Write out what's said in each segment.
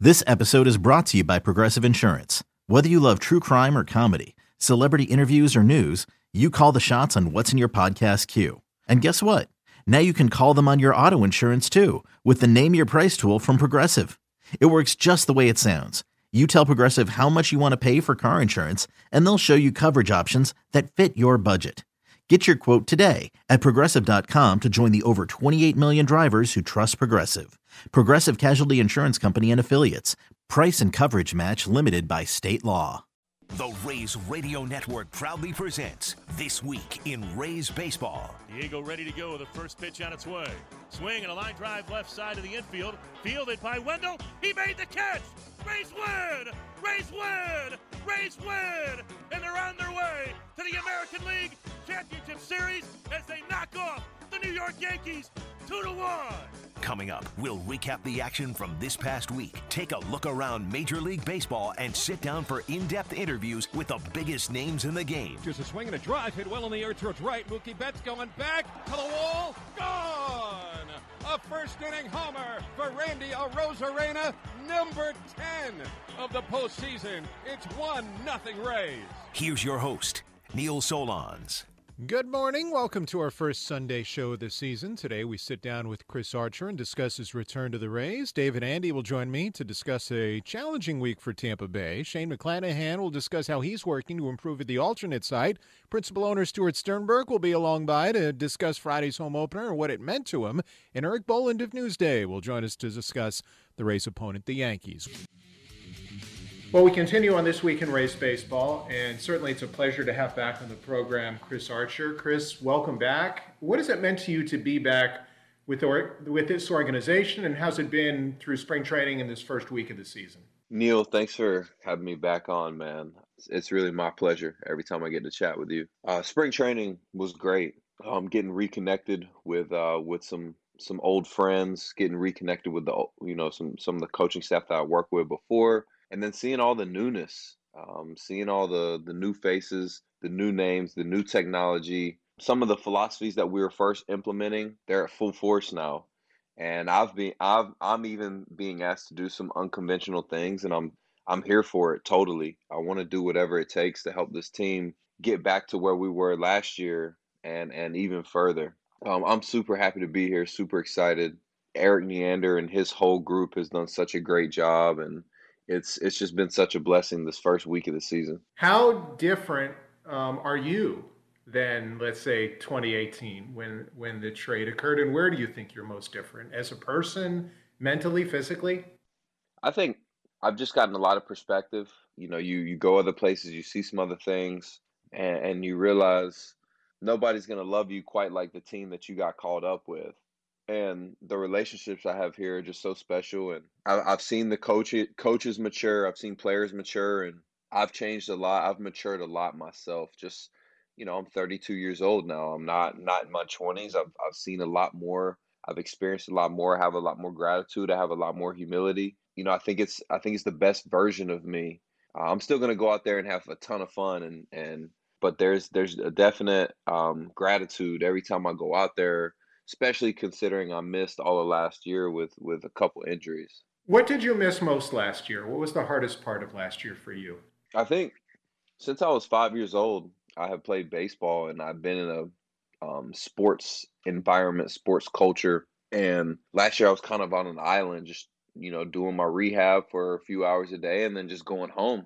This episode is brought to you by Progressive Insurance. Whether you love true crime or comedy, celebrity interviews or news, you call the shots on what's in your podcast queue. And guess what? Now you can call them on your auto insurance too with the Name Your Price tool from Progressive. It works just the way it sounds. You tell Progressive how much you want to pay for car insurance, and they'll show you coverage options that fit your budget. Get your quote today at Progressive.com to join the over 28 million drivers who trust Progressive. Progressive Casualty Insurance Company and Affiliates. Price and coverage match limited by state law. The Rays Radio Network proudly presents This Week in Rays Baseball. Diego ready to go with the first pitch on its way. Swing and a line drive left side of the infield. Fielded by Wendell. He made the catch. Rays win! Rays win! Rays win! And they're on their way to the American League Championship Series as they knock off the New York Yankees 2-1. Coming up, we'll recap the action from this past week, take a look around Major League Baseball, and sit down for in-depth interviews with the biggest names in the game. Just a swing and a drive, hit well in the air towards right. Mookie Betts going back to the wall, gone! A first-inning homer for Randy Arozarena, number 10 of the postseason. It's 1-0 Rays. Here's your host, Neil Solondz. Good morning. Welcome to our first Sunday show of the season. Today we sit down with Chris Archer and discuss his return to the Rays. David Andy will join me to discuss a challenging week for Tampa Bay. Shane McClanahan will discuss how he's working to improve at the alternate site. Principal owner Stuart Sternberg will be along by to discuss Friday's home opener and what it meant to him. And Eric Boland of Newsday will join us to discuss the Rays' opponent, the Yankees. Well, we continue on This Week in Rays Baseball, and certainly it's a pleasure to have back on the program Chris Archer. Chris, welcome back. What has it meant to you to be back with this organization, and how's it been through spring training in this first week of the season? Neil, thanks for having me back on, man. It's really my pleasure every time I get to chat with you. Spring training was great. Getting reconnected with some old friends, getting reconnected with some of the coaching staff that I worked with before. And then seeing all the newness, seeing all the new faces, the new names, the new technology, some of the philosophies that we were first implementing, they're at full force now. And I'm even being asked to do some unconventional things, and I'm here for it totally. I want to do whatever it takes to help this team get back to where we were last year and even further. I'm super happy to be here, super excited. Eric Neander and his whole group has done such a great job, and it's just been such a blessing this first week of the season. How different are you than, let's say, 2018 when the trade occurred? And where do you think you're most different? As a person, mentally, physically? I think I've just gotten a lot of perspective. You know, you go other places, you see some other things, and you realize nobody's going to love you quite like the team that you got called up with. And the relationships I have here are just so special. And I've seen the coaches mature. I've seen players mature. And I've changed a lot. I've matured a lot myself. Just, I'm 32 years old now. I'm not in my 20s. I've seen a lot more. I've experienced a lot more. I have a lot more gratitude. I have a lot more humility. I think it's the best version of me. I'm still going to go out there and have a ton of fun. But there's a definite gratitude every time I go out there, especially considering I missed all of last year with a couple injuries. What did you miss most last year? What was the hardest part of last year for you? I think since I was 5 years old, I have played baseball, and I've been in a sports environment, sports culture. And last year I was kind of on an island, just, doing my rehab for a few hours a day and then just going home.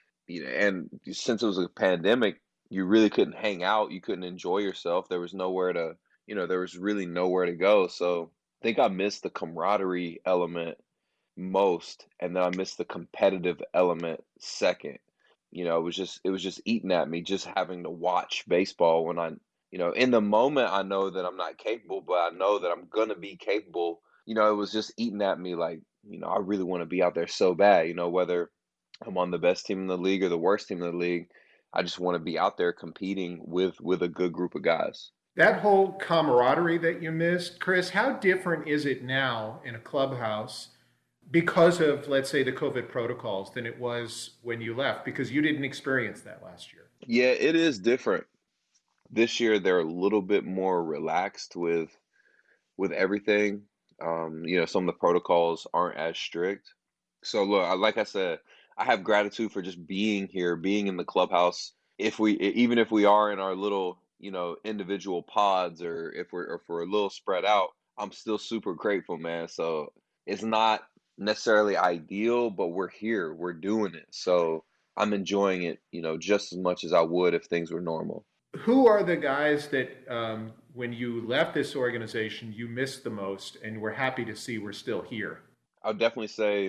And since it was a pandemic, you really couldn't hang out. You couldn't enjoy yourself. There was nowhere to there was really nowhere to go. So I think I missed the camaraderie element most, and then I missed the competitive element second. It was just eating at me, just having to watch baseball when in the moment I know that I'm not capable, but I know that I'm going to be capable. It was just eating at me like, I really want to be out there so bad, whether I'm on the best team in the league or the worst team in the league. I just want to be out there competing with a good group of guys. That whole camaraderie that you missed, Chris, how different is it now in a clubhouse because of, let's say, the COVID protocols than it was when you left? Because you didn't experience that last year. Yeah, it is different. This year, they're a little bit more relaxed with everything. Some of the protocols aren't as strict. So look, like I said, I have gratitude for just being here, being in the clubhouse. Even if we are in our little, individual pods, or if we're a little spread out, I'm still super grateful, man. So it's not necessarily ideal, but we're here, we're doing it. So I'm enjoying it, just as much as I would if things were normal. Who are the guys that, when you left this organization, you missed the most and we're happy to see we're still here? I would definitely say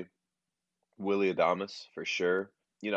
Willie Adamas for sure.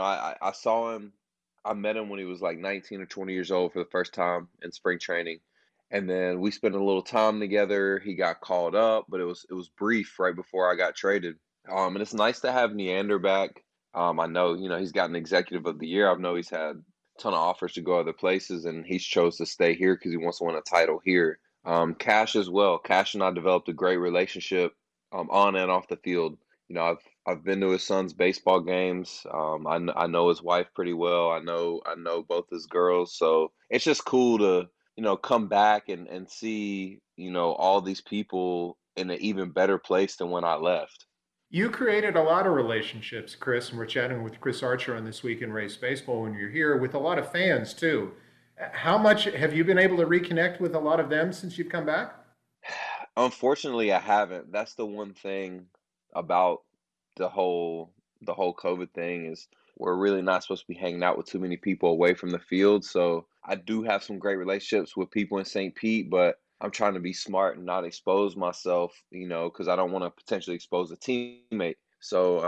I saw him. I met him when he was like 19 or 20 years old for the first time in spring training, and then we spent a little time together. He got called up, but it was brief right before I got traded. And it's nice to have Neander back. I know he's gotten Executive of the Year. I know he's had a ton of offers to go other places, and he's chose to stay here because he wants to win a title here. Cash as well. Cash and I developed a great relationship on and off the field. I've been to his son's baseball games. I know his wife pretty well. I know both his girls. So it's just cool to come back and see all these people in an even better place than when I left. You created a lot of relationships, Chris, and we're chatting with Chris Archer on This Week in Race Baseball when you're here, with a lot of fans too. How much have you been able to reconnect with a lot of them since you've come back? Unfortunately, I haven't. That's the one thing about the whole the whole COVID thing is we're really not supposed to be hanging out with too many people away from the field. So I do have some great relationships with people in St. Pete, but I'm trying to be smart and not expose myself, because I don't want to potentially expose a teammate. So,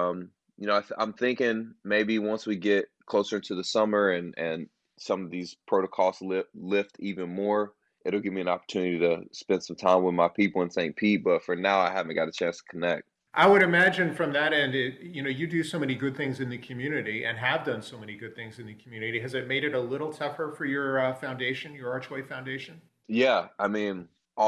I'm thinking maybe once we get closer to the summer and some of these protocols lift even more, it'll give me an opportunity to spend some time with my people in St. Pete. But for now, I haven't got a chance to connect. I would imagine from that end, you do so many good things in the community and have done so many good things in the community. Has it made it a little tougher for your foundation, your Archway Foundation? Yeah, I mean,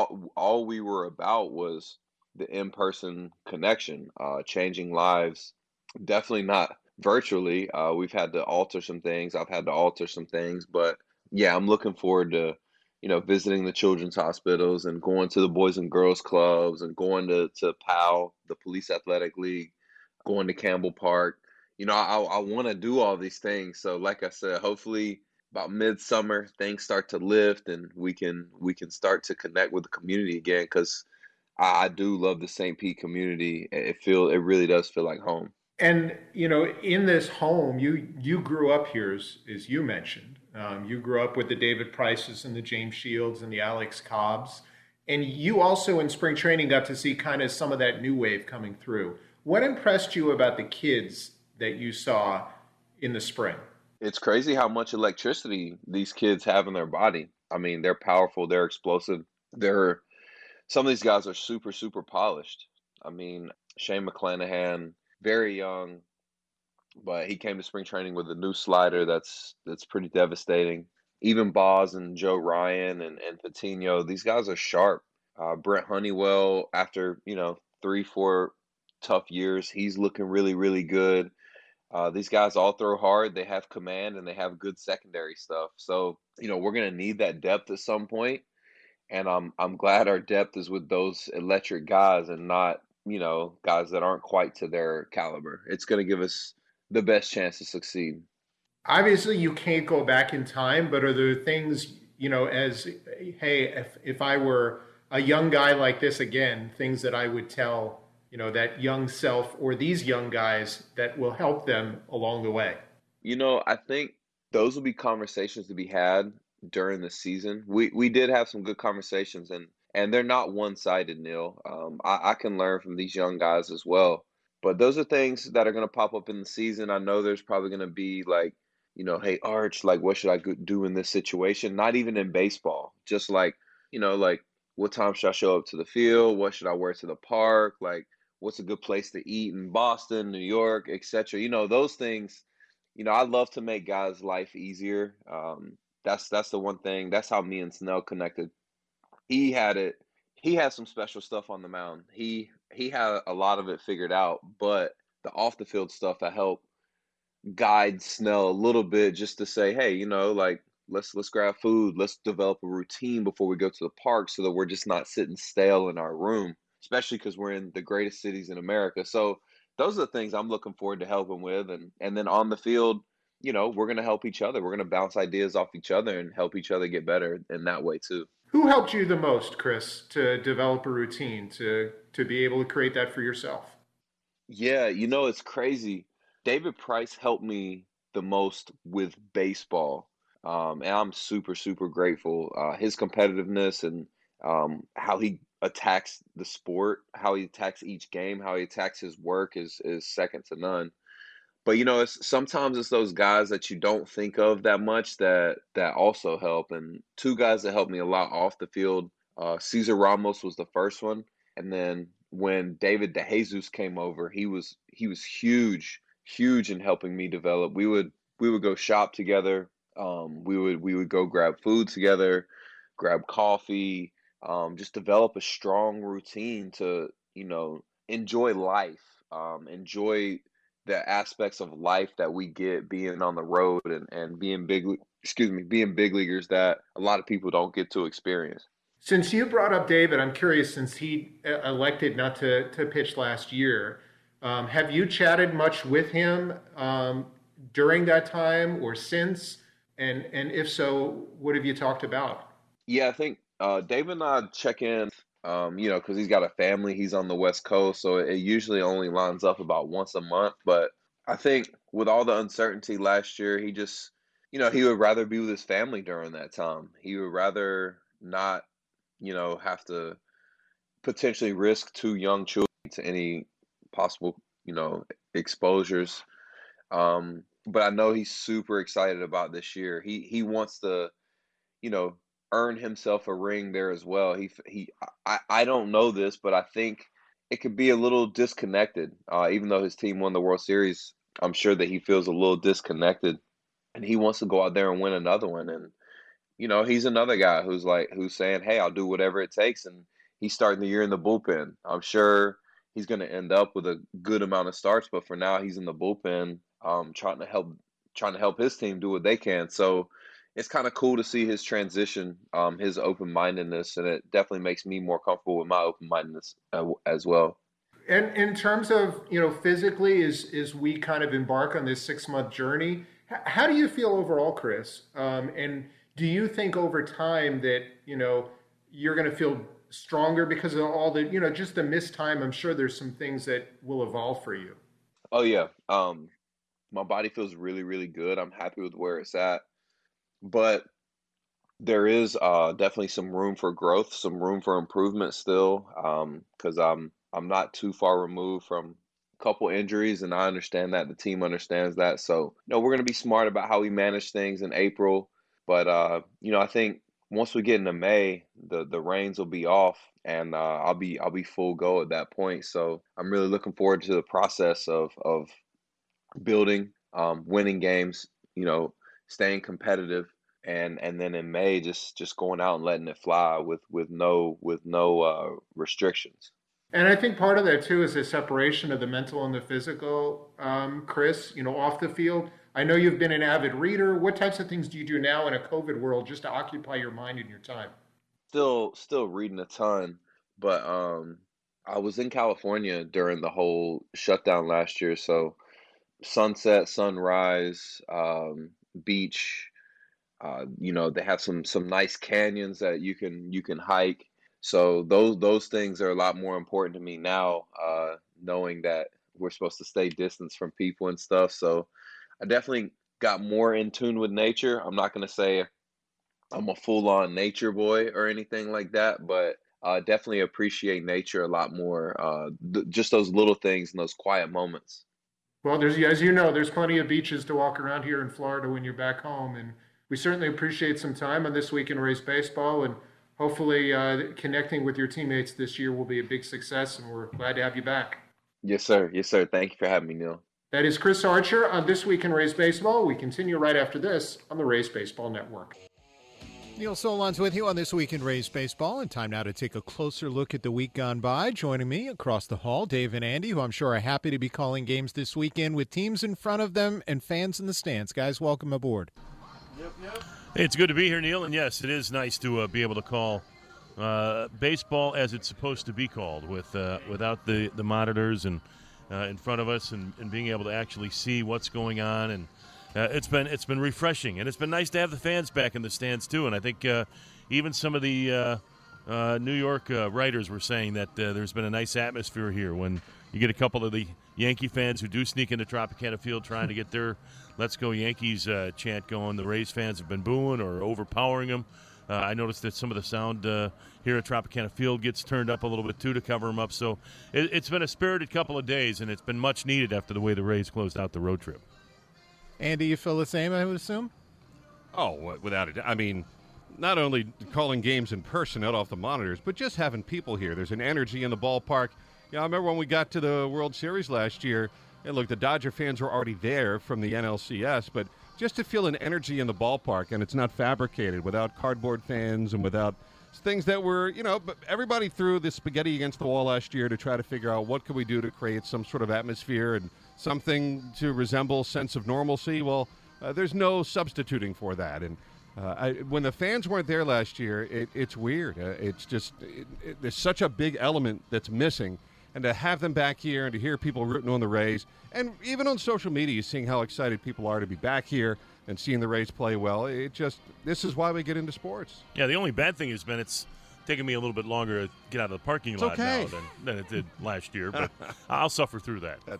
all we were about was the in-person connection, changing lives. Definitely not virtually. We've had to alter some things. I've had to alter some things, but yeah, I'm looking forward to, visiting the children's hospitals and going to the Boys and Girls Clubs and going to PAL, the Police Athletic League, going to Campbell Park. I want to do all these things. So, like I said, hopefully about midsummer things start to lift and we can start to connect with the community again because I do love the St. Pete community. It really does feel like home. And in this home, you grew up here, as you mentioned. You grew up with the David Prices and the James Shields and the Alex Cobbs, and you also in spring training got to see kind of some of that new wave coming through. What impressed you about the kids that you saw in the spring? It's crazy how much electricity these kids have in their body. I mean, they're powerful, they're explosive. They're Some of these guys are super, super polished. I mean, Shane McClanahan, very young, but he came to spring training with a new slider that's pretty devastating. Even Boz and Joe Ryan and Patino, these guys are sharp. Brent Honeywell, after 3, 4 tough years, he's looking really, really good. These guys all throw hard. They have command and they have good secondary stuff. So we're gonna need that depth at some point, and I'm glad our depth is with those electric guys and not guys that aren't quite to their caliber. It's gonna give us the best chance to succeed. Obviously, you can't go back in time, but are there things, as, hey, if I were a young guy like this again, things that I would tell, that young self or these young guys that will help them along the way? I think those will be conversations to be had during the season. We did have some good conversations, and they're not one-sided, Neil. I can learn from these young guys as well. But those are things that are going to pop up in the season. I know there's probably going to be like, hey, Arch, like, what should I do in this situation? Not even in baseball, just like what time should I show up to the field? What should I wear to the park? Like, what's a good place to eat in Boston, New York, etc. Those things. I love to make guys' life easier. That's the one thing. That's how me and Snell connected. He had it. He had some special stuff on the mound. He had a lot of it figured out, but the off the field stuff I helped guide Snell a little bit just to say, hey, like let's grab food, let's develop a routine before we go to the park so that we're just not sitting stale in our room, especially because we're in the greatest cities in America. So those are the things I'm looking forward to helping with. And then on the field, we're going to help each other. We're going to bounce ideas off each other and help each other get better in that way too. Who helped you the most, Chris, to develop a routine, to be able to create that for yourself? Yeah, it's crazy. David Price helped me the most with baseball. And I'm super, super grateful. His competitiveness and how he attacks the sport, how he attacks each game, how he attacks his work is second to none. But sometimes it's those guys that you don't think of that much that also help. And two guys that helped me a lot off the field, Cesar Ramos was the first one, and then when David DeJesus came over, he was huge in helping me develop. We would go shop together. We would go grab food together, grab coffee, just develop a strong routine to enjoy life, enjoy the aspects of life that we get being on the road and being big leaguers that a lot of people don't get to experience. Since you brought up David, I'm curious, since he elected not to pitch last year, have you chatted much with him during that time or since? And if so, what have you talked about? Yeah, I think David and I check in, because he's got a family. He's on the West Coast, so it usually only lines up about once a month. But I think with all the uncertainty last year, he just, he would rather be with his family during that time. He would rather not, have to potentially risk two young children to any possible, exposures. But I know he's super excited about this year. He wants to, earn himself a ring there as well. I don't know this, but I think it could be a little disconnected. Even though his team won the World Series, I'm sure that he feels a little disconnected, and he wants to go out there and win another one. And he's another guy who's saying, "Hey, I'll do whatever it takes." And he's starting the year in the bullpen. I'm sure he's going to end up with a good amount of starts, but for now, he's in the bullpen, trying to help his team do what they can. So it's kind of cool to see his transition, his open-mindedness, and it definitely makes me more comfortable with my open-mindedness as well. And in terms of, physically, as we kind of embark on this 6-month journey, how do you feel overall, Chris? And do you think over time that, you're going to feel stronger because of all the, just the missed time? I'm sure there's some things that will evolve for you. Oh, yeah. My body feels really, really good. I'm happy with where it's at. But there is definitely some room for growth, some room for improvement still, because I'm not too far removed from a couple injuries, and I understand that. The team understands that. So, we're going to be smart about how we manage things in April. But, I think once we get into May, the reins will be off, and I'll be full go at that point. So I'm really looking forward to the process of building, winning games, staying competitive, and then in May just going out and letting it fly with no restrictions. And I think part of that too is the separation of the mental and the physical, Chris, off the field. I know you've been an avid reader. What types of things do you do now in a COVID world just to occupy your mind and your time? Still reading a ton, but I was in California during the whole shutdown last year, so sunset, sunrise, beach. They have some nice canyons that you can hike. So those things are a lot more important to me now, knowing that we're supposed to stay distance from people and stuff. So I definitely got more in tune with nature. I'm not going to say I'm a full-on nature boy or anything like that, but definitely appreciate nature a lot more. Just those little things and those quiet moments. Well, there's plenty of beaches to walk around here in Florida when you're back home, and we certainly appreciate some time on This Week in Rays Baseball, and hopefully connecting with your teammates this year will be a big success, and we're glad to have you back. Yes, sir. Yes, sir. Thank you for having me, Neil. That is Chris Archer on This Week in Rays Baseball. We continue right after this on the Rays Baseball Network. Neil Solondz with you on This Week in Rays Baseball, and time now to take a closer look at the week gone by. Joining me across the hall, Dave and Andy, who I'm sure are happy to be calling games this weekend with teams in front of them and fans in the stands. Guys, welcome aboard. Yep. Hey, it's good to be here, Neil, and yes, it is nice to be able to call baseball as it's supposed to be called, without the monitors and in front of us and being able to actually see what's going on. And it's been refreshing, and it's been nice to have the fans back in the stands too. And I think even some of the New York writers were saying that there's been a nice atmosphere here when you get a couple of the Yankee fans who do sneak into Tropicana Field trying to get their "Let's Go Yankees" chant going. The Rays fans have been booing or overpowering them. I noticed that some of the sound here at Tropicana Field gets turned up a little bit, too, to cover them up. So it's been a spirited couple of days, and it's been much needed after the way the Rays closed out the road trip. Andy, you feel the same, I would assume? Oh, without it. I mean, not only calling games in person out off the monitors, but just having people here. There's an energy in the ballpark. I remember when we got to the World Series last year, and look, the Dodger fans were already there from the NLCS, but just to feel an energy in the ballpark, and it's not fabricated, without cardboard fans and without things that were, but everybody threw the spaghetti against the wall last year to try to figure out what could we do to create some sort of atmosphere and something to resemble sense of normalcy. Well, there's no substituting for that. And when the fans weren't there last year, it's weird. It's just there's such a big element that's missing. And to have them back here and to hear people rooting on the Rays, and even on social media, seeing how excited people are to be back here and seeing the Rays play well, this is why we get into sports. Yeah, the only bad thing has been it's taken me a little bit longer to get out of the parking lot now than it did last year, but I'll suffer through that. That's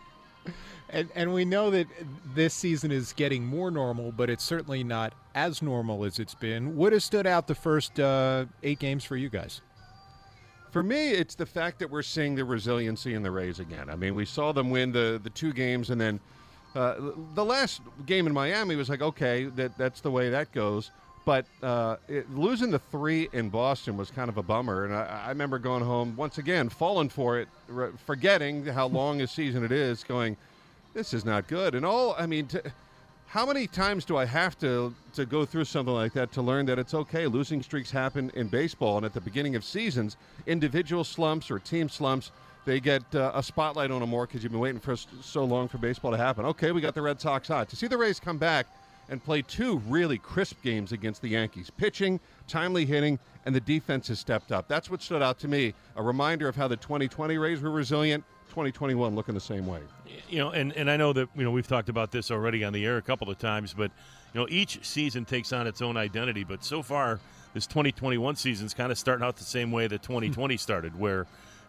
right. And we know that this season is getting more normal, but it's certainly not as normal as it's been. What has stood out the first 8 games for you guys? For me, it's the fact that we're seeing the resiliency in the Rays again. I mean, we saw them win the 2 games, and then the last game in Miami was like, okay, that's the way that goes. But losing the 3 in Boston was kind of a bummer. And I remember going home, once again, falling for it, forgetting how long a season it is, going, this is not good. And how many times do I have to go through something like that to learn that it's okay? Losing streaks happen in baseball, and at the beginning of seasons, individual slumps or team slumps, they get a spotlight on them more because you've been waiting for so long for baseball to happen. Okay, we got the Red Sox hot. To see the Rays come back and play 2 really crisp games against the Yankees, pitching, timely hitting, and the defense has stepped up. That's what stood out to me, a reminder of how the 2020 Rays were resilient. 2021 looking the same way. And I know that we've talked about this already on the air a couple of times, but each season takes on its own identity. But so far, this 2021 season's kind of starting out the same way that 2020 started, where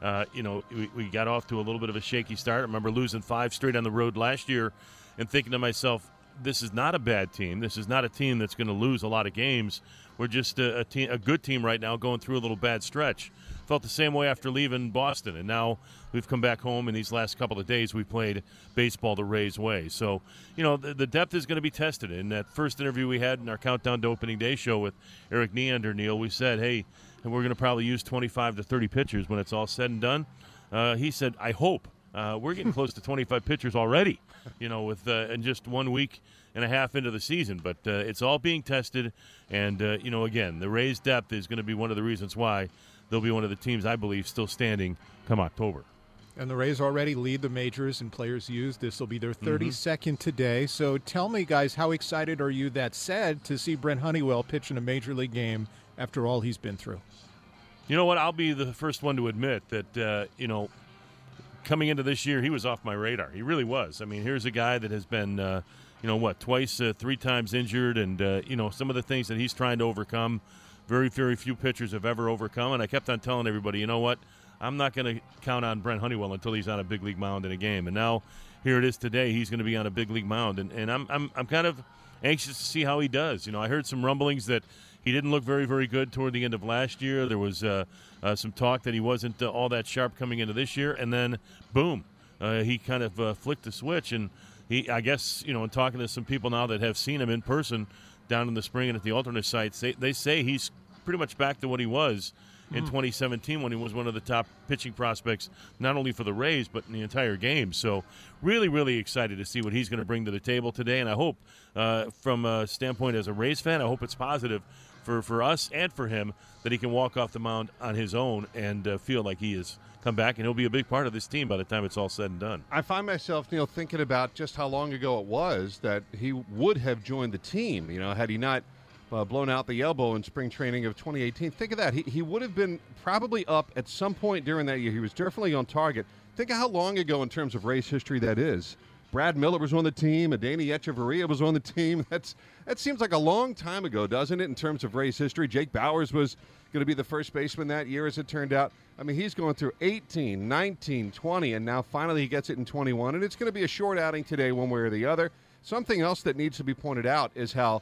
we got off to a little bit of a shaky start. I remember losing 5 straight on the road last year, and thinking to myself, this is not a bad team. This is not a team that's going to lose a lot of games. We're just a good team right now going through a little bad stretch. Felt the same way after leaving Boston, and now we've come back home, and these last couple of days we played baseball the Rays way. So, the depth is going to be tested. In that first interview we had in our Countdown to Opening Day show with Eric Neander, Neil, we said, hey, we're going to probably use 25 to 30 pitchers when it's all said and done. He said, I hope. We're getting close to 25 pitchers already, with in just 1 week and a half into the season. But it's all being tested, and, again, the Rays' depth is going to be one of the reasons why they'll be one of the teams, I believe, still standing come October. And the Rays already lead the majors in players used. This will be their 32nd today. So tell me, guys, how excited are you, that said, to see Brent Honeywell pitch in a major league game after all he's been through? You know what? I'll be the first one to admit that, coming into this year, he was off my radar. He really was. I mean, here's a guy that has been, twice, 3 times injured, and, some of the things that he's trying to overcome, very, very few pitchers have ever overcome. And I kept on telling everybody, you know what? I'm not going to count on Brent Honeywell until he's on a big league mound in a game. And now here it is today. He's going to be on a big league mound, and I'm kind of anxious to see how he does. I heard some rumblings that he didn't look very, very good toward the end of last year. There was some talk that he wasn't all that sharp coming into this year, and then boom, he kind of flicked the switch. And he, I guess, in talking to some people now that have seen him in person down in the spring and at the alternate sites, they say he's pretty much back to what he was in 2017 when he was one of the top pitching prospects, not only for the Rays, but in the entire game. So really, really excited to see what he's going to bring to the table today. And I hope, from a standpoint as a Rays fan, I hope it's positive for us and for him that he can walk off the mound on his own and feel like he has come back, and he'll be a big part of this team by the time it's all said and done. I find myself, Neil, thinking about just how long ago it was that he would have joined the team, had he not blown out the elbow in spring training of 2018. Think of that. He would have been probably up at some point during that year. He was definitely on target. think of how long ago in terms of race history that is. Brad Miller was on the team. Adeiny Echeverria was on the team. That seems like a long time ago, doesn't it, in terms of race history? Jake Bowers was going to be the first baseman that year, as it turned out. I mean, he's going through 18, 19, 20, and now finally he gets it in 21. And it's going to be a short outing today one way or the other. Something else that needs to be pointed out is how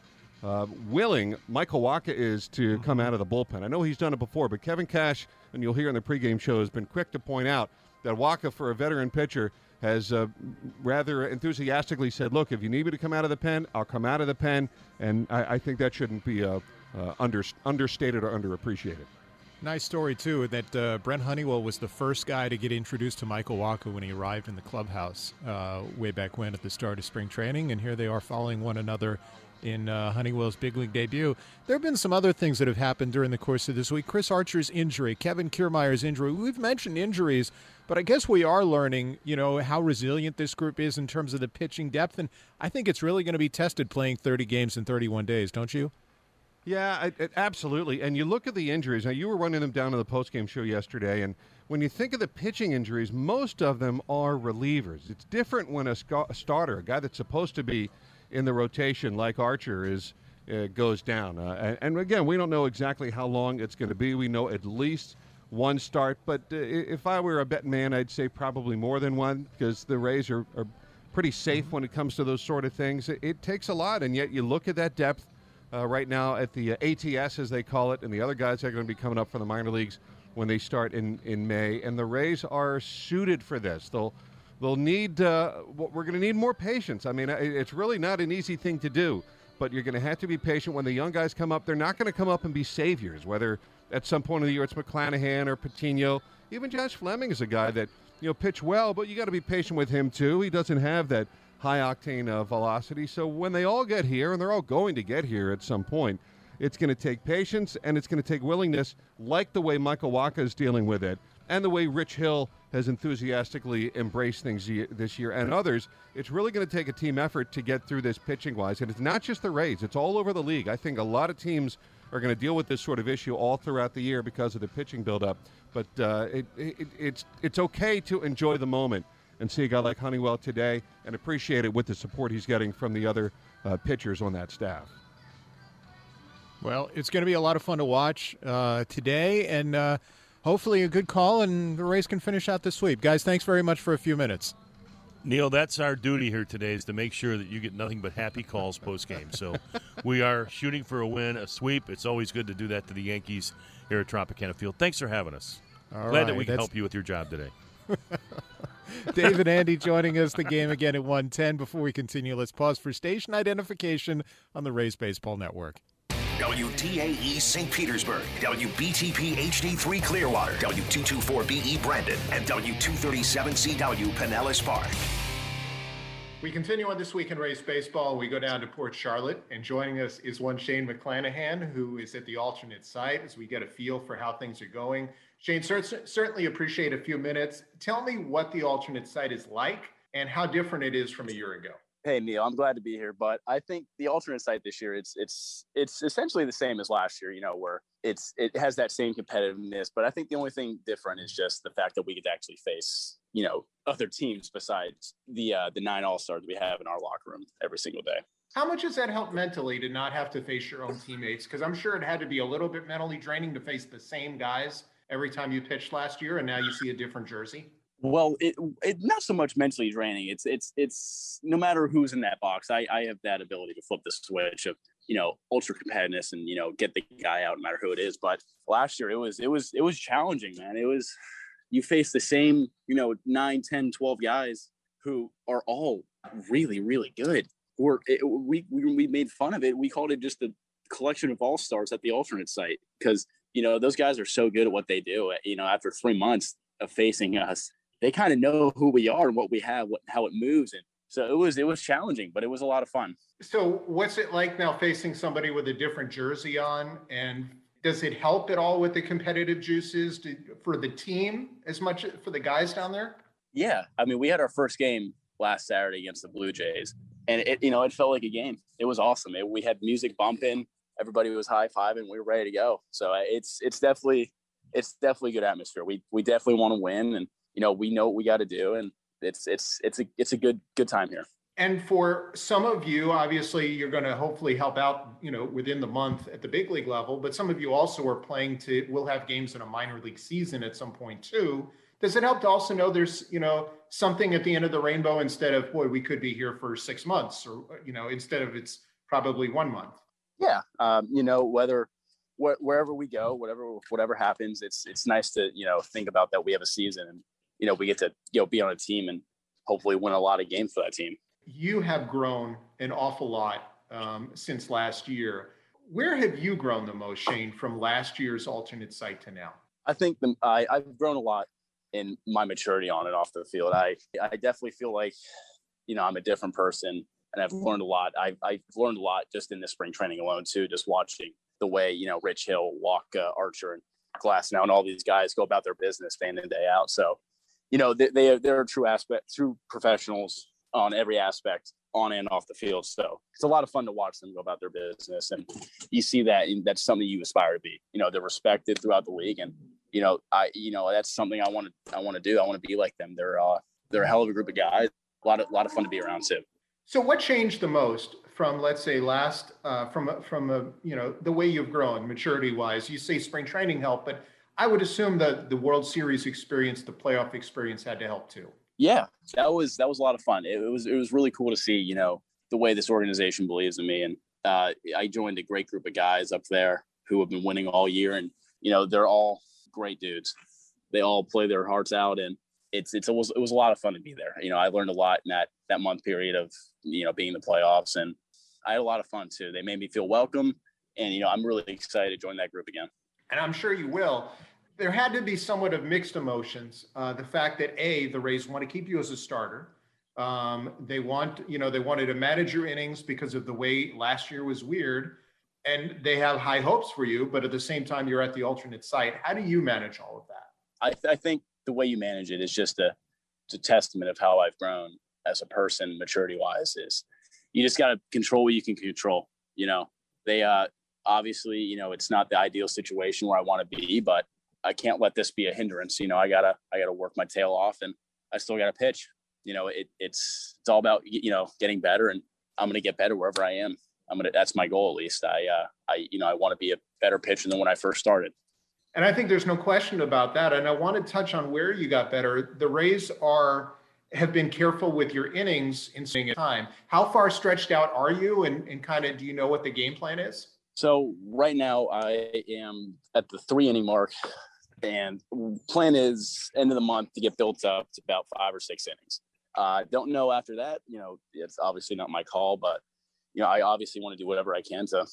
willing Michael Wacha is to come out of the bullpen. I know he's done it before, but Kevin Cash, and you'll hear in the pregame show, has been quick to point out that Wacha, for a veteran pitcher, has rather enthusiastically said, look, if you need me to come out of the pen, I'll come out of the pen. And I think that shouldn't be understated or underappreciated. Nice story, too, that Brent Honeywell was the first guy to get introduced to Michael Wacha when he arrived in the clubhouse way back when at the start of spring training. And here they are following one another in Honeywell's big league debut. There have been some other things that have happened during the course of this week. Chris Archer's injury, Kevin Kiermaier's injury. We've mentioned injuries, but I guess we are learning, how resilient this group is in terms of the pitching depth. And I think it's really going to be tested playing 30 games in 31 days, don't you? Yeah, absolutely. And you look at the injuries. Now, you were running them down in the postgame show yesterday, and when you think of the pitching injuries, most of them are relievers. It's different when a starter, a guy that's supposed to be in the rotation like Archer goes down. And again, we don't know exactly how long it's going to be. We know at least one start, but if I were a betting man, I'd say probably more than one, because the Rays are pretty safe when it comes to those sort of things. It takes a lot, and yet you look at that depth right now at the ATS, as they call it, and the other guys that are going to be coming up from the minor leagues when they start in May, and the Rays are suited for this. They'll need we're going to need more patience. I mean, it's really not an easy thing to do, but you're going to have to be patient. When the young guys come up, they're not going to come up and be saviors, whether at some point of the year it's McClanahan or Patino. Even Josh Fleming is a guy that, pitch well, but you got to be patient with him too. He doesn't have that high-octane velocity. So when they all get here, and they're all going to get here at some point, it's going to take patience, and it's going to take willingness, like the way Michael Wacha is dealing with it, and the way Rich Hill has enthusiastically embraced things this year, and others. It's really going to take a team effort to get through this pitching-wise, and it's not just the Rays. It's all over the league. I think a lot of teams are going to deal with this sort of issue all throughout the year because of the pitching buildup. But it's okay to enjoy the moment and see a guy like Honeywell today and appreciate it with the support he's getting from the other pitchers on that staff. Well, it's going to be a lot of fun to watch today, and hopefully a good call, and the Rays can finish out the sweep. Guys, thanks very much for a few minutes. Neil, that's our duty here today, is to make sure that you get nothing but happy calls post-game. So we are shooting for a win, a sweep. It's always good to do that to the Yankees here at Tropicana Field. Thanks for having us. Glad that we can help you with your job today. Dave and Andy joining us. The game again at 1:10. Before we continue, let's pause for station identification on the Rays Baseball Network. WTAE St. Petersburg, WBTP HD3 Clearwater, W224BE Brandon, and W237CW Pinellas Park. We continue on This Week in Rays Baseball. We go down to Port Charlotte, and joining us is one Shane McClanahan, who is at the alternate site as we get a feel for how things are going. Shane, certainly appreciate a few minutes. Tell me what the alternate site is like and how different it is from a year ago. Hey, Neil, I'm glad to be here, but I think the alternate site this year, it's essentially the same as last year, where it has that same competitiveness, but I think the only thing different is just the fact that we get to actually face, other teams besides the 9 all-stars we have in our locker room every single day. How much does that help mentally to not have to face your own teammates? Because I'm sure it had to be a little bit mentally draining to face the same guys every time you pitched last year, and now you see a different jersey. Well, it not so much mentally draining. It's no matter who's in that box, I have that ability to flip the switch of, ultra competitiveness and, get the guy out no matter who it is. But last year it was challenging, man. You face the same, 9, 10, 12 guys who are all really, really good. We made fun of it. We called it just a collection of all-stars at the alternate site because, those guys are so good at what they do. After 3 months of facing us, they kind of know who we are and what we have, how it moves. And so it was challenging, but it was a lot of fun. So what's it like now facing somebody with a different jersey on? And does it help at all with the competitive juices for the team as much for the guys down there? Yeah. I mean, we had our first game last Saturday against the Blue Jays, and it felt like a game. It was awesome. We had music bumping. Everybody was high-fiving. We were ready to go. So it's definitely good atmosphere. We definitely want to win, and we know what we got to do, and it's a good time here. And for some of you, obviously, you're going to hopefully help out, within the month at the big league level. But some of you also are will have games in a minor league season at some point too. Does it help to also know there's, something at the end of the rainbow instead of, boy, we could be here for 6 months, or, instead of it's probably 1 month? Yeah. Wherever we go, whatever happens, it's nice to, think about that we have a season, and, we get to, be on a team and hopefully win a lot of games for that team. You have grown an awful lot since last year. Where have you grown the most, Shane, from last year's alternate site to now? I think I've grown a lot in my maturity on and off the field. I definitely feel like, I'm a different person, and I've learned a lot. I've learned a lot just in the spring training alone too, just watching the way, Rich Hill, Walker, Archer, and Glasnow, and all these guys go about their business day in and day out. So, they're true professionals on every aspect, on and off the field. So it's a lot of fun to watch them go about their business. And you see that, and that's something you aspire to be. They're respected throughout the league. And, that's something I want to do. I want to be like them. They're a hell of a group of guys. A lot of fun to be around too. So what changed the most from, let's say, from the way you've grown maturity wise? You say spring training helped, but I would assume that the World Series experience, the playoff experience had to help too. Yeah, that was a lot of fun. It was really cool to see, the way this organization believes in me. And I joined a great group of guys up there who have been winning all year. And, they're all great dudes. They all play their hearts out. And it was a lot of fun to be there. I learned a lot in that month period of, being in the playoffs. And I had a lot of fun too. They made me feel welcome. And, I'm really excited to join that group again. And I'm sure you will. There had to be somewhat of mixed emotions. The fact that the Rays want to keep you as a starter. They wanted to manage your innings because of the way last year was weird, and they have high hopes for you. But at the same time, you're at the alternate site. How do you manage all of that? I think the way you manage it is just a testament of how I've grown as a person, maturity wise. Is you just got to control what you can control. They obviously, it's not the ideal situation where I want to be, but I can't let this be a hindrance. I gotta work my tail off, and I still gotta pitch. It's all about, getting better, and I'm going to get better wherever I am. That's my goal. At least I want to be a better pitcher than when I first started. And I think there's no question about that. And I want to touch on where you got better. The Rays have been careful with your innings in staying time. How far stretched out are you? And kind of, do you know what the game plan is? So right now I am at the 3 inning mark. And plan is end of the month to get built up to about 5 or 6 innings. Don't know after that, it's obviously not my call, but, I obviously want to do whatever I can to,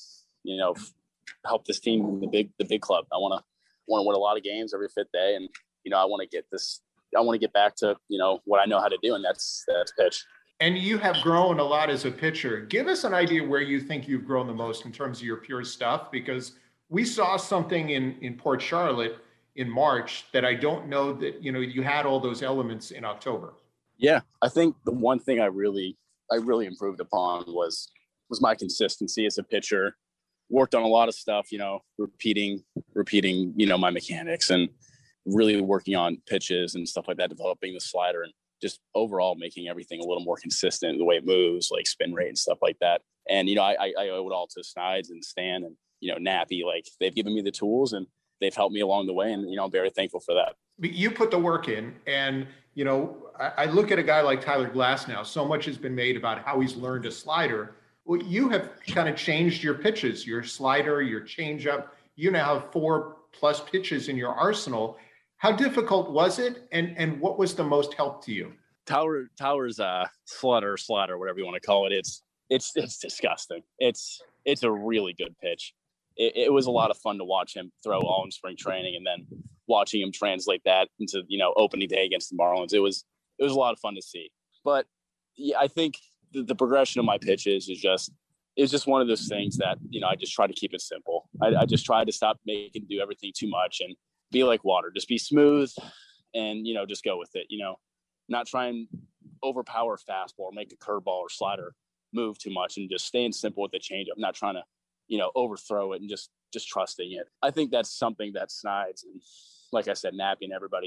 help this team in the big club. I want to win a lot of games every 5th day. And, I want to get back to, what I know how to do. And that's pitch. And you have grown a lot as a pitcher. Give us an idea where you think you've grown the most in terms of your pure stuff, because we saw something in Port Charlotte in March that I don't know that, you had all those elements in October. Yeah. I think the one thing I really improved upon was my consistency as a pitcher. Worked on a lot of stuff, repeating, my mechanics, and really working on pitches and stuff like that, developing the slider, and just overall making everything a little more consistent, the way it moves, like spin rate and stuff like that. And, I owe it all to Snides and Stan and, Nappy. Like, they've given me the tools, and they've helped me along the way. And, I'm very thankful for that. You put the work in, and, I look at a guy like Tyler Glasnow. So much has been made about how he's learned a slider. Well, you have kind of changed your pitches, your slider, your changeup. You now have 4+ pitches in your arsenal. How difficult was it? And what was the most help to you? Tyler's slider, whatever you want to call it. It's disgusting. It's a really good pitch. It was a lot of fun to watch him throw all in spring training, and then watching him translate that into, opening day against the Marlins. It was a lot of fun to see. But yeah, I think the progression of my pitches is just one of those things that, I just try to keep it simple. I just try to stop making do everything too much and be like water. Just be smooth and, just go with it, not try and overpower a fastball or make a curveball or slider move too much, and just staying simple with the changeup, not trying to, overthrow it, and just trusting it. I think that's something that Snides and, like I said, Nappy and everybody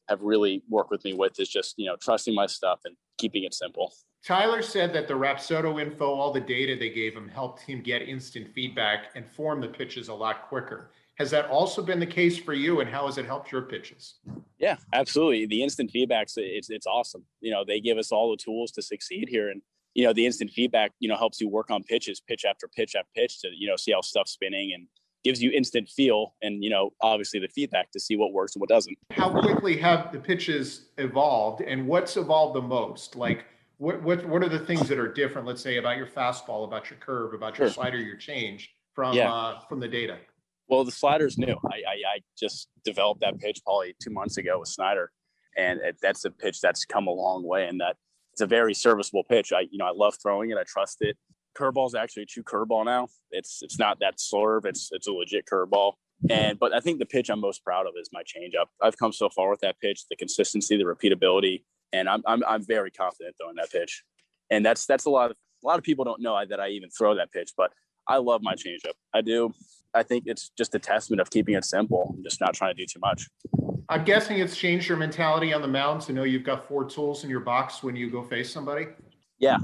have really worked with me with is just, trusting my stuff and keeping it simple. Tyler said that the Rapsodo info, all the data they gave him, helped him get instant feedback and form the pitches a lot quicker. Has that also been the case for you, and how has it helped your pitches? Yeah, absolutely. The instant feedback, it's awesome. They give us all the tools to succeed here. And, the instant feedback, helps you work on pitches, pitch after pitch after pitch to, see how stuff's spinning, and gives you instant feel and, obviously the feedback to see what works and what doesn't. How quickly have the pitches evolved, and what's evolved the most? Like, what are the things that are different, let's say, about your fastball, about your curve, about your slider, your change from the data? Well, the slider's new. I just developed that pitch probably 2 months ago with Snyder, and that's a pitch that's come a long way, and that it's a very serviceable pitch. I love throwing it. I trust it. Curveball is actually a true curveball now. It's not that slurve. It's a legit curveball. But I think the pitch I'm most proud of is my changeup. I've come so far with that pitch, the consistency, the repeatability, and I'm very confident throwing that pitch. And that's a lot of people don't know that I even throw that pitch, but I love my changeup. I do. I think it's just a testament of keeping it simple and just not trying to do too much. I'm guessing it's changed your mentality on the mound to know you've got 4 tools in your box when you go face somebody. Yeah,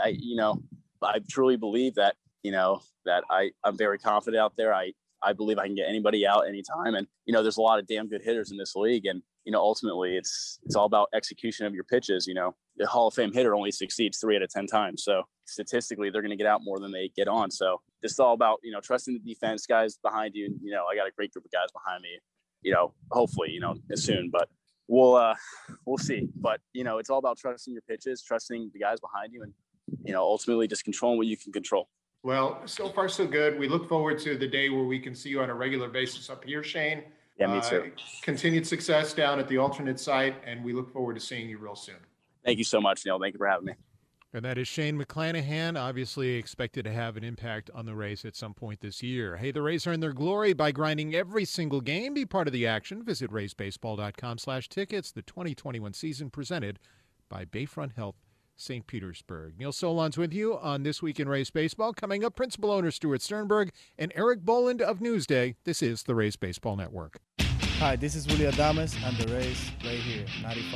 I truly believe that, that I'm very confident out there. I believe I can get anybody out anytime. And, there's a lot of damn good hitters in this league. And, ultimately it's all about execution of your pitches. The Hall of Fame hitter only succeeds 3 out of 10 times. So statistically, they're going to get out more than they get on. So it's all about, trusting the defense, guys behind you. And, I got a great group of guys behind me, hopefully, soon, but we'll see. But, it's all about trusting your pitches, trusting the guys behind you, and, ultimately just controlling what you can control. Well, so far so good. We look forward to the day where we can see you on a regular basis up here, Shane. Yeah, me too. Continued success down at the alternate site, and we look forward to seeing you real soon. Thank you so much, Neil. Thank you for having me. And that is Shane McClanahan, obviously expected to have an impact on the Rays at some point this year. Hey, the Rays are in their glory by grinding every single game. Be part of the action. Visit RaysBaseball.com/tickets. The 2021 season presented by Bayfront Health St. Petersburg. Neil Solondz with you on This Week in Rays Baseball. Coming up, principal owner Stuart Sternberg and Eric Boland of Newsday. This is the Rays Baseball Network. Hi, this is Willie Adames and the Rays right here,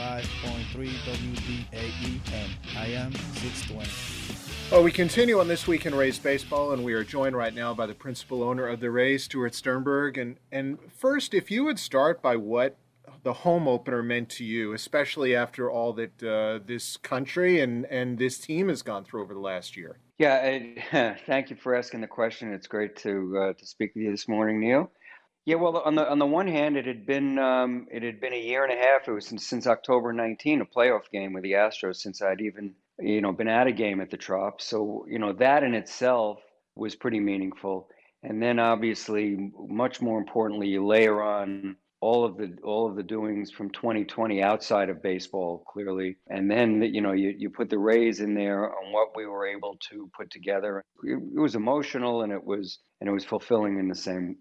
95.3 WDAE, and I am 620. Well, we continue on This Week in Rays Baseball, and we are joined right now by the principal owner of the Rays, Stuart Sternberg. And first, if you would start by what the home opener meant to you, especially after all that this country and this team has gone through over the last year. Yeah, thank you for asking the question. It's great to speak with you this morning, Neil. Yeah, well, on the one hand, it had been a year and a half. It was since October 19, a playoff game with the Astros, since I'd even been at a game at the Trop. So that in itself was pretty meaningful. And then obviously, much more importantly, you layer on all of the doings from 2020 outside of baseball, clearly, and then you put the Rays in there on what we were able to put together. It was emotional, and it was fulfilling in the same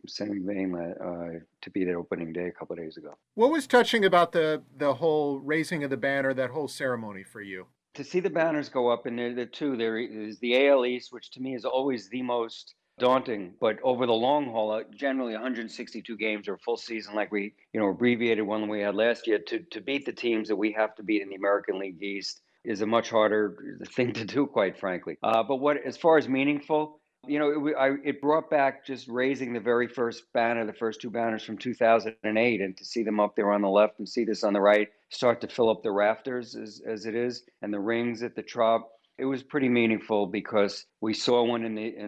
vein to be there opening day a couple of days ago. What was touching about the whole raising of the banner, that whole ceremony for you? To see the banners go up, and there is the AL East, which to me is always the most daunting, but over the long haul, generally 162 games or a full season, like we, abbreviated one we had last year, to beat the teams that we have to beat in the American League East is a much harder thing to do, quite frankly. But as far as meaningful, it brought back just raising the very first banner, the first 2 banners from 2008, and to see them up there on the left and see this on the right start to fill up the rafters as it is, and the rings at the Trop. It was pretty meaningful because we saw one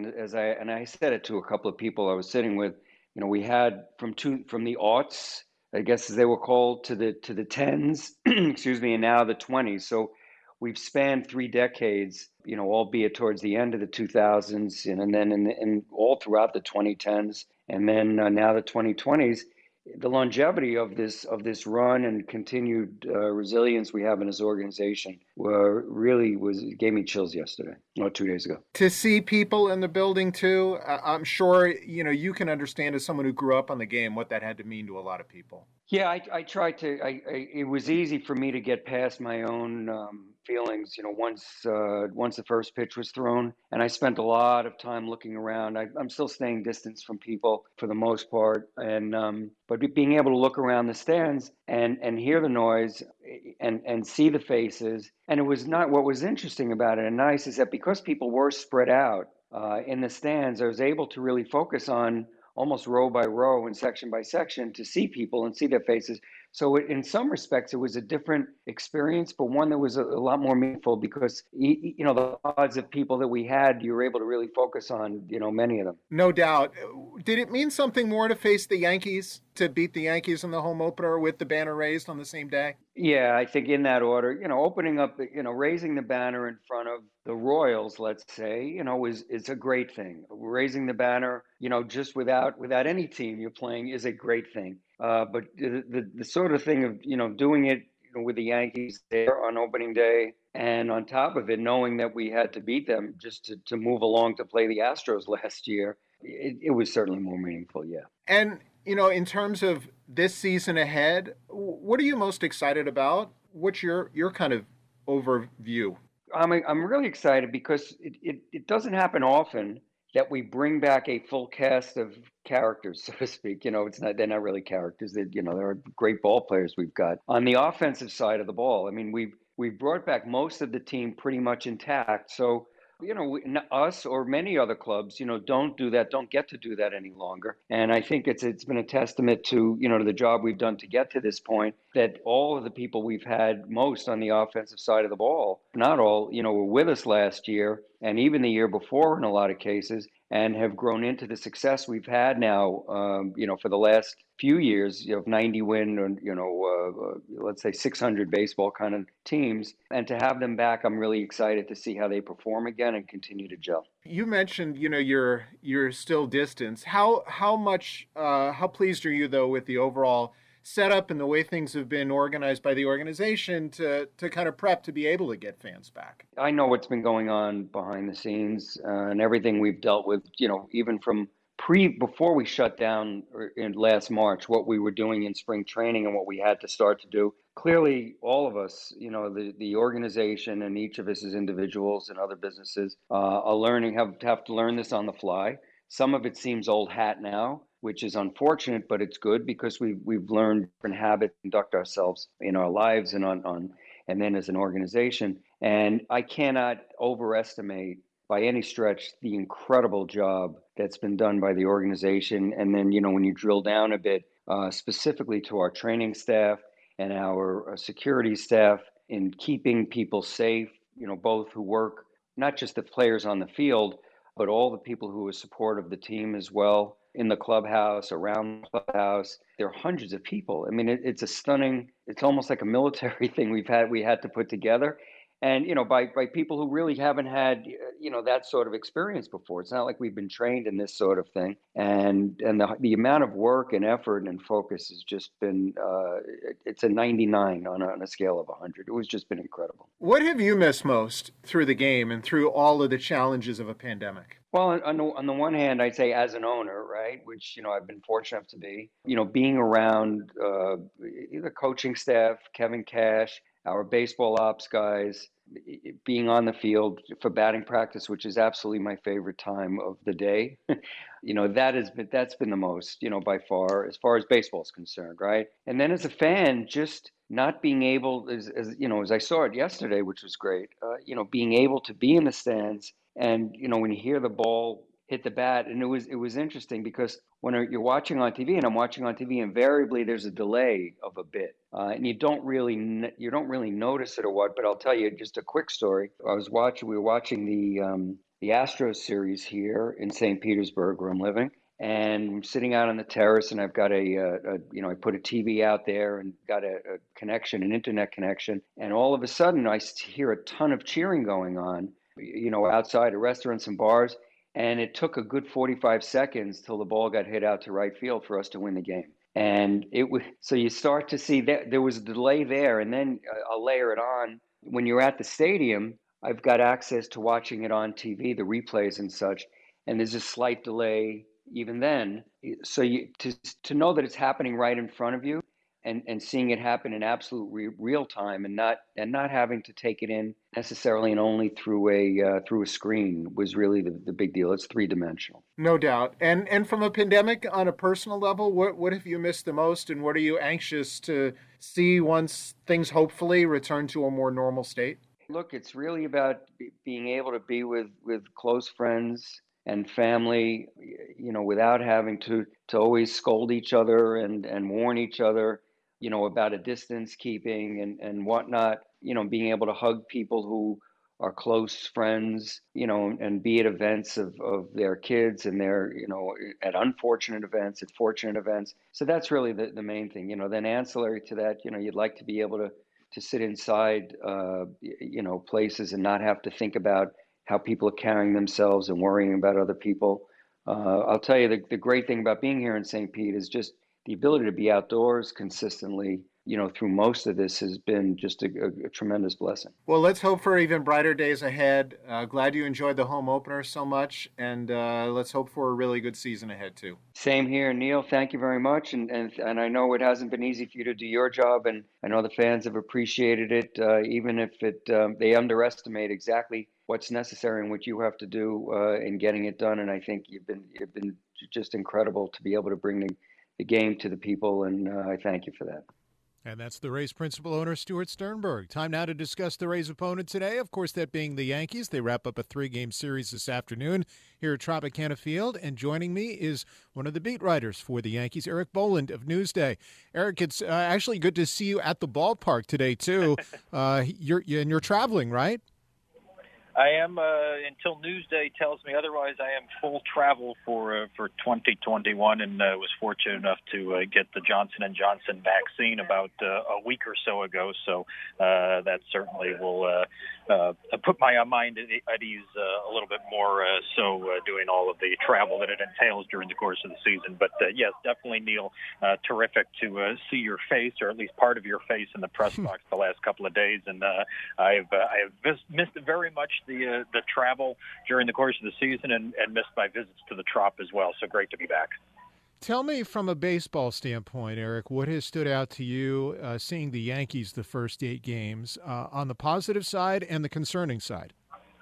I said it to a couple of people I was sitting with. We had from the aughts, I guess as they were called, to the tens, excuse me, and now the 20s. So we've spanned 3 decades, albeit towards the end of the 2000s, and then in all throughout the 2010s, and then now the 2020s. The longevity of this run and continued resilience we have in this organization really gave me chills yesterday, 2 days ago. To see people in the building too, I'm sure you can understand as someone who grew up on the game what that had to mean to a lot of people. Yeah, I tried to. It was easy for me to get past my own feelings, once the first pitch was thrown. And I spent a lot of time looking around. I'm still staying distance from people for the most part. But being able to look around the stands and hear the noise and see the faces. And it was not, what was interesting about it and nice is that because people were spread out in the stands, I was able to really focus on almost row by row and section by section to see people and see their faces. So in some respects, it was a different experience, but one that was a lot more meaningful because, the odds of people that we had, you were able to really focus on, many of them. No doubt. Did it mean something more to face the Yankees, to beat the Yankees in the home opener with the banner raised on the same day? Yeah, I think in that order, opening up, raising the banner in front of the Royals, let's say, is a great thing. Raising the banner, just without any team you're playing is a great thing. But the sort of thing of, doing it with the Yankees there on opening day, and on top of it, knowing that we had to beat them just to move along to play the Astros last year, it was certainly more meaningful, yeah. And, in terms of this season ahead, what are you most excited about? What's your kind of overview? I'm really excited because it doesn't happen often that we bring back a full cast of characters, so to speak. They're not really characters. They're great ball players we've got. On the offensive side of the ball, I mean, we've brought back most of the team pretty much intact. So, us or many other clubs, don't do that, don't get to do that any longer. And I think it's been a testament to, to the job we've done to get to this point, that all of the people we've had most on the offensive side of the ball, not all, were with us last year and even the year before in a lot of cases, and have grown into the success we've had now, for the last few years, 90 win or, let's say 600 baseball kind of teams. And to have them back, I'm really excited to see how they perform again and continue to gel. You mentioned, you're still distance. How pleased are you, though, with the overall setup and the way things have been organized by the organization to kind of prep to be able to get fans back? I know what's been going on behind the scenes and everything we've dealt with, even from before we shut down in last March, what we were doing in spring training and what we had to start to do. Clearly, all of us, the organization and each of us as individuals and other businesses are learning, have to learn this on the fly. Some of it seems old hat now, which is unfortunate, but it's good because we've learned different habits to conduct ourselves in our lives and and then as an organization. And I cannot overestimate by any stretch the incredible job that's been done by the organization. And then, when you drill down a bit, specifically to our training staff and our security staff in keeping people safe, both who work, not just the players on the field, but all the people who are supportive of the team as well, in the clubhouse, around the clubhouse. There are hundreds of people. I mean, it's a stunning, it's almost like a military thing we had to put together. And, by people who really haven't had, that sort of experience before. It's not like we've been trained in this sort of thing. And the amount of work and effort and focus has just been, it's a 99 on a scale of 100. It was just been incredible. What have you missed most through the game and through all of the challenges of a pandemic? Well, on the one hand, I'd say as an owner, right, which, I've been fortunate to be, being around the coaching staff, Kevin Cash, our baseball ops guys, being on the field for batting practice, which is absolutely my favorite time of the day. That's been the most, by far as baseball is concerned, right? And then as a fan, just not being able, as I saw it yesterday, which was great, being able to be in the stands and, when you hear the ball hit the bat, and it was interesting because when you're watching on TV, and I'm watching on TV, invariably there's a delay of a bit, and you don't really notice it or what. But I'll tell you just a quick story. We were watching the Astros series here in St. Petersburg, where I'm living, and I'm sitting out on the terrace, and I've got I put a TV out there and got a connection, an internet connection, and all of a sudden I hear a ton of cheering going on, outside of restaurants and bars. And it took a good 45 seconds till the ball got hit out to right field for us to win the game. And so you start to see that there was a delay there. And then I'll layer it on. When you're at the stadium, I've got access to watching it on TV, the replays and such. And there's a slight delay even then. So to know that it's happening right in front of you, and seeing it happen in absolute real time, and not having to take it in necessarily and only through a screen was really the big deal. It's 3-dimensional. No doubt. And from a pandemic on a personal level, what have you missed the most, and what are you anxious to see once things hopefully return to a more normal state? Look, it's really about being able to be with close friends and family, without having to always scold each other and warn each other, about a distance keeping and whatnot, being able to hug people who are close friends, and be at events of their kids and their, at unfortunate events, at fortunate events. So that's really the main thing, then ancillary to that, you'd like to be able to sit inside, places and not have to think about how people are carrying themselves and worrying about other people. I'll tell you, the great thing about being here in St. Pete is just the ability to be outdoors consistently, through most of this has been just a tremendous blessing. Well, let's hope for even brighter days ahead. Glad you enjoyed the home opener so much, and let's hope for a really good season ahead, too. Same here, Neil. Thank you very much. And I know it hasn't been easy for you to do your job, and I know the fans have appreciated it, even if they underestimate exactly what's necessary and what you have to do in getting it done. And I think you've been just incredible to be able to bring the game to the people, and I thank you for that. And that's the Rays principal owner, Stuart Sternberg. Time now to discuss the Rays' opponent today, of course, that being the Yankees. They wrap up a 3-game series this afternoon here at Tropicana Field. And joining me is one of the beat writers for the Yankees, Eric Boland of Newsday. Eric, it's actually good to see you at the ballpark today, too. You're traveling, right? I am, until Newsday tells me otherwise. I am full travel for 2021, and was fortunate enough to get the Johnson & Johnson vaccine about a week or so ago. So that certainly will put my mind at ease a little bit more. Doing all of the travel that it entails during the course of the season. But yes, definitely, Neil, terrific to see your face, or at least part of your face, in the press box the last couple of days, and I have missed very much the travel during the course of the season, and missed my visits to the Trop as well. So great to be back. Tell me, from a baseball standpoint, Eric, what has stood out to you seeing the Yankees the first 8 games, on the positive side and the concerning side?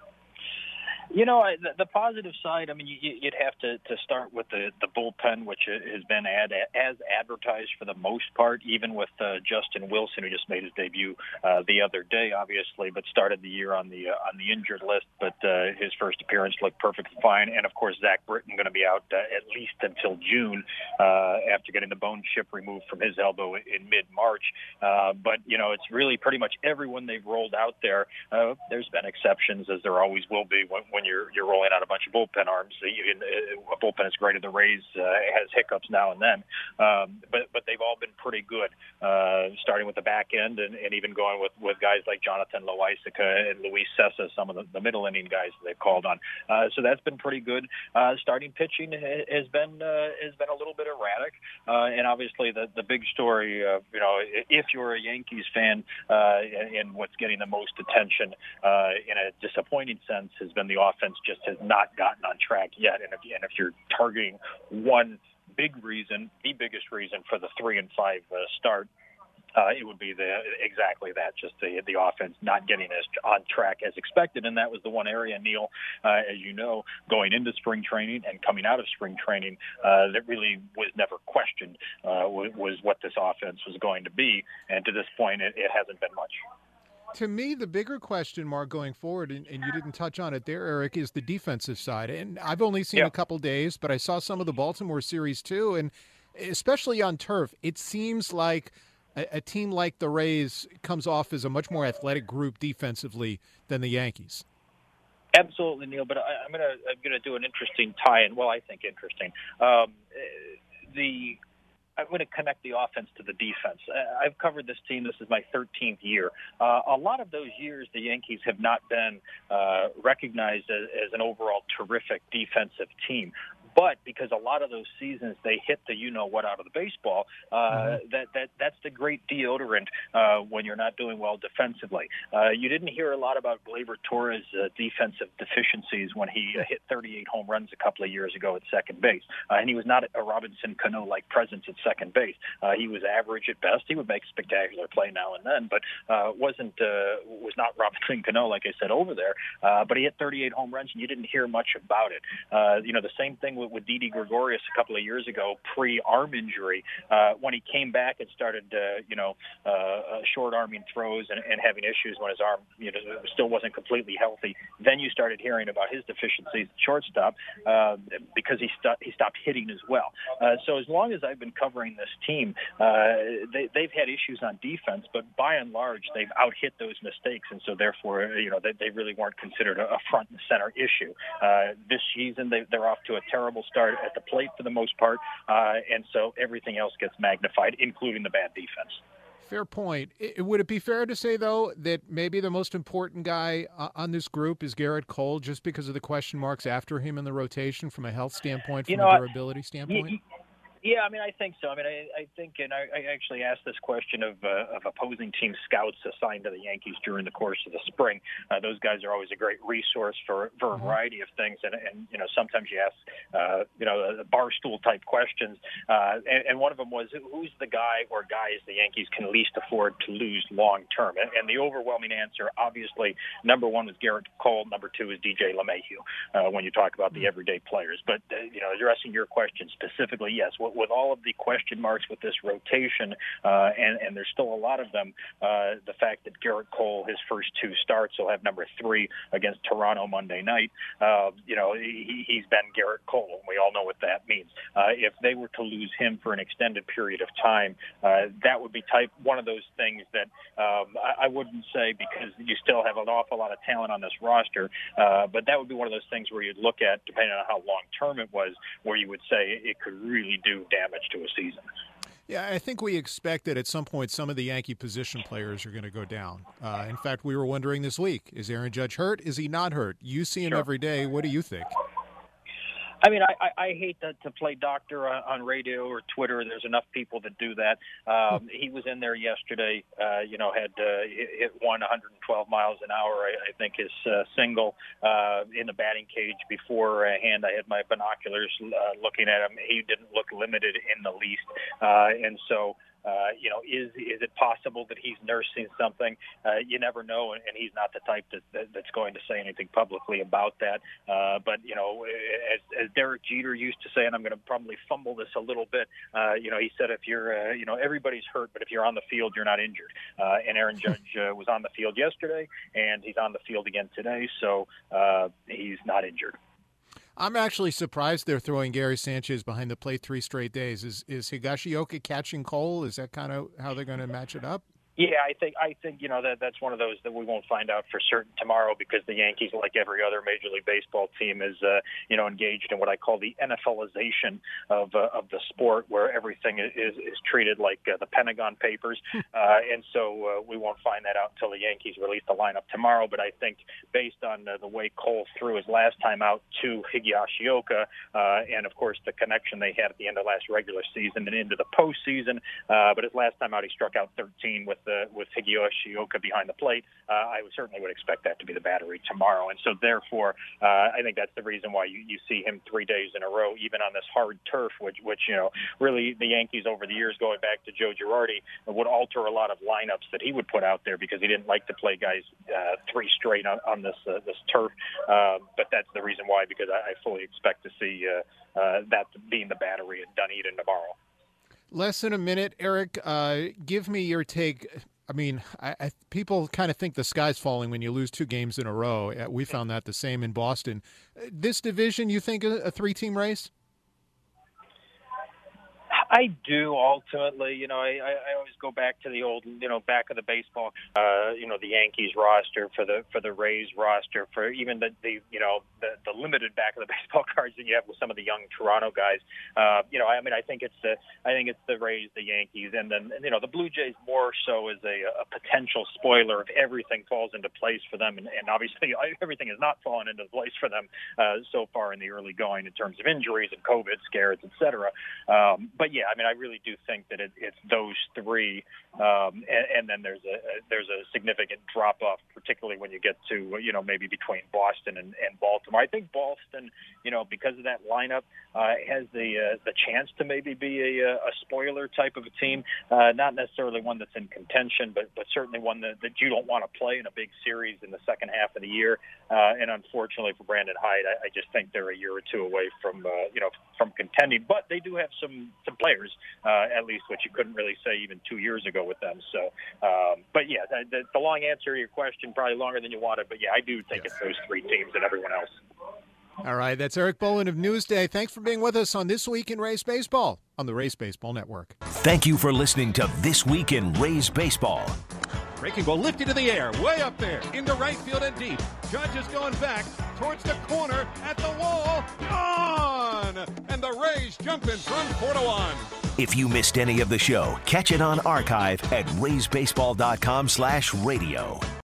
The positive side, I mean, you'd have to start with the bullpen, which has been as advertised for the most part, even with Justin Wilson, who just made his debut the other day, obviously, but started the year on the injured list. But his first appearance looked perfectly fine. And, of course, Zach Britton going to be out at least until June after getting the bone chip removed from his elbow in mid-March. But, it's really pretty much everyone they've rolled out there. There's been exceptions, as there always will be when you're rolling out a bunch of bullpen arms. Even a bullpen as great as the Rays has hiccups now and then, but they've all been pretty good, starting with the back end and even going with guys like Jonathan Loaisiga and Luis Cessa, some of the middle inning guys they've called on. So that's been pretty good. Starting pitching has been a little bit erratic, and obviously the big story, if you're a Yankees fan, and what's getting the most attention in a disappointing sense has been the offense just has not gotten on track yet. And if you're targeting one big reason, the biggest reason for the 3-5 start, it would be exactly that, just the offense not getting as on track as expected. And that was the one area, Neil, as you know, going into spring training and coming out of spring training, that really was never questioned, was what this offense was going to be. And to this point, it hasn't been much. To me, the bigger question mark going forward, and you didn't touch on it there, Eric, is the defensive side. And I've only seen a couple days, but I saw some of the Baltimore series too. And especially on turf, it seems like a team like the Rays comes off as a much more athletic group defensively than the Yankees. Absolutely, Neil. But I'm gonna do an interesting tie-in. Well, I think interesting. I'm going to connect the offense to the defense. I've covered this team. This is my 13th year. A lot of those years, the Yankees have not been recognized as an overall terrific defensive team. But because a lot of those seasons they hit the you-know-what out of the baseball, that's the great deodorant when you're not doing well defensively. You didn't hear a lot about Gleyber Torres' defensive deficiencies when he hit 38 home runs a couple of years ago at second base. And he was not a Robinson Cano-like presence at second base. He was average at best. He would make a spectacular play now and then, but was not Robinson Cano, like I said, over there. But he hit 38 home runs, and you didn't hear much about it. The same thing with Didi Gregorius a couple of years ago, pre-arm injury, when he came back and started, short-arming throws and having issues when his arm, still wasn't completely healthy. Then you started hearing about his deficiencies at shortstop because he stopped hitting as well. So as long as I've been covering this team, they've had issues on defense, but by and large, they've out-hit those mistakes, and so therefore, they really weren't considered a front and center issue. This season, they're off to a terrible start at the plate for the most part, and so everything else gets magnified, including the bad defense. Fair point. Would it be fair to say, though, that maybe the most important guy on this group is Gerrit Cole, just because of the question marks after him in the rotation from a health standpoint, from a durability standpoint? Yeah, I think so. I think, and I actually asked this question of opposing team scouts assigned to the Yankees during the course of the spring. Those guys are always a great resource for a variety of things, and sometimes you ask, barstool type questions, and one of them was, who's the guy or guys the Yankees can least afford to lose long term? And the overwhelming answer, obviously, number one was Gerrit Cole, number two is DJ LeMahieu. When you talk about the everyday players, but addressing your question specifically, yes. With all of the question marks with this rotation, and there's still a lot of them, the fact that Gerrit Cole, his first two starts, will have number 3 against Toronto Monday night, he's been Gerrit Cole, and we all know what that means. If they were to lose him for an extended period of time, that would be one of those things that I wouldn't say, because you still have an awful lot of talent on this roster, but that would be one of those things where you'd look at, depending on how long-term it was, where you would say it could really do damage to a season. Yeah, I think we expect that at some point some of the Yankee position players are going to go down. In fact, we were wondering this week, is Aaron Judge hurt? Is he not hurt? You see him every day. What do you think? I hate to play doctor on radio or Twitter. There's enough people that do that. He was in there yesterday, had hit 112 miles an hour, I think his single in the batting cage beforehand. I had my binoculars looking at him. He didn't look limited in the least. And so, is it possible that he's nursing something? You never know, and he's not the type that's going to say anything publicly about that. But as Derek Jeter used to say, and I'm going to probably fumble this a little bit, he said, if you're, everybody's hurt, but if you're on the field, you're not injured. And Aaron Judge was on the field yesterday, and he's on the field again today, so he's not injured. I'm actually surprised they're throwing Gary Sanchez behind the plate 3 straight days. Is Higashioka catching Cole? Is that kind of how they're going to match it up? Yeah, I think that's one of those that we won't find out for certain tomorrow, because the Yankees, like every other Major League Baseball team, is engaged in what I call the NFLization of the sport, where everything is treated like the Pentagon Papers, and so we won't find that out until the Yankees release the lineup tomorrow. But I think based on the way Cole threw his last time out to Higashioka, and of course the connection they had at the end of last regular season and into the postseason, but his last time out he struck out 13 with Higashioka behind the plate. I certainly would expect that to be the battery tomorrow. And so therefore, I think that's the reason why you see him 3 days in a row, even on this hard turf, which really the Yankees over the years, going back to Joe Girardi, would alter a lot of lineups that he would put out there, because he didn't like to play guys 3 straight on this turf. But that's the reason why, because I fully expect to see that being the battery at Dunedin tomorrow. Less than a minute, Eric. Give me your take. People kind of think the sky's falling when you lose 2 games in a row. We found that the same in Boston. This division, you think a 3-team race? I do ultimately. I always go back to the old, back of the baseball, the Yankees roster for the Rays roster, for even the limited back of the baseball cards that you have with some of the young Toronto guys. I think it's the Rays, the Yankees, and then the Blue Jays more so as a potential spoiler if everything falls into place for them, and obviously everything has not fallen into place for them so far in the early going in terms of injuries and COVID scares, etc. But yeah, I really do think that it's those three, and then there's a significant drop off, particularly when you get to maybe between Boston and Baltimore. I think Boston, because of that lineup, has the chance to maybe be a spoiler type of a team, not necessarily one that's in contention, but certainly one that you don't want to play in a big series in the second half of the year. And unfortunately for Brandon Hyde, I just think they're a year or two away from contending. But they do have some players, at least, which you couldn't really say even 2 years ago with them. So, but yeah, the long answer to your question, probably longer than you wanted. But yeah, I do think it's those three teams and everyone else. All right, that's Eric Boland of Newsday. Thanks for being with us on This Week in Rays Baseball on the Rays Baseball Network. Thank you for listening to This Week in Rays Baseball. Breaking ball lifted in the air, way up there, into right field and deep. Judge is going back towards the corner, at the wall, gone! And the Rays jump in front 4-1. If you missed any of the show, catch it on archive at raysbaseball.com/radio.